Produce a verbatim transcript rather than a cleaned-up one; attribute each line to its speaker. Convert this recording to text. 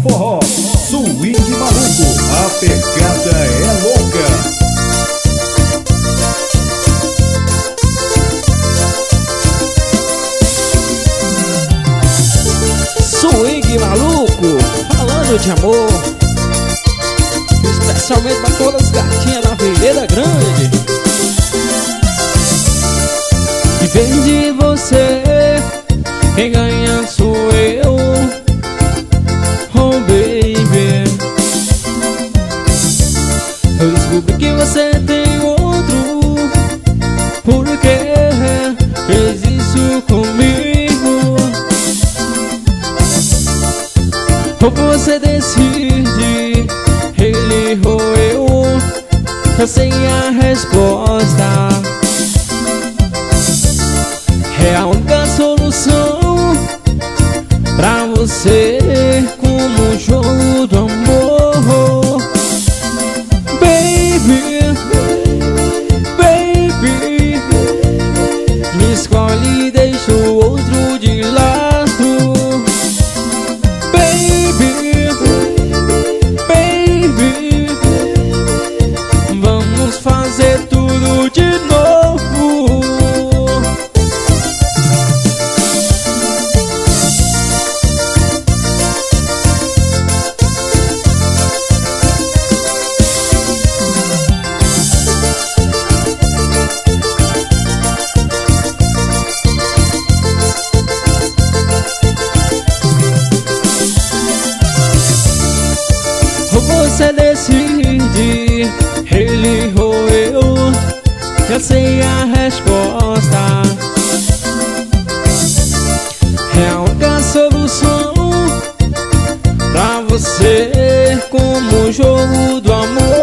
Speaker 1: forró, swing maluco, a pegada é louca.
Speaker 2: Swing maluco, falando de amor, especialmente pra todas as gatinhas da Vereda Grande. Em vez de você, quem ganha sou eu. Oh baby, eu descobri que você tem outro. Por que fez isso comigo? Ou você decide, ele ou eu? Eu sei a resposta. É a única solução pra você, como um jogo do amor. Baby, baby, me escolhe e deixa o outro de lado. Baby, baby, vamos fazer tudo de novo. Você decide, ele ou eu? Eu sei a resposta. É a única solução pra você, como o jogo do amor.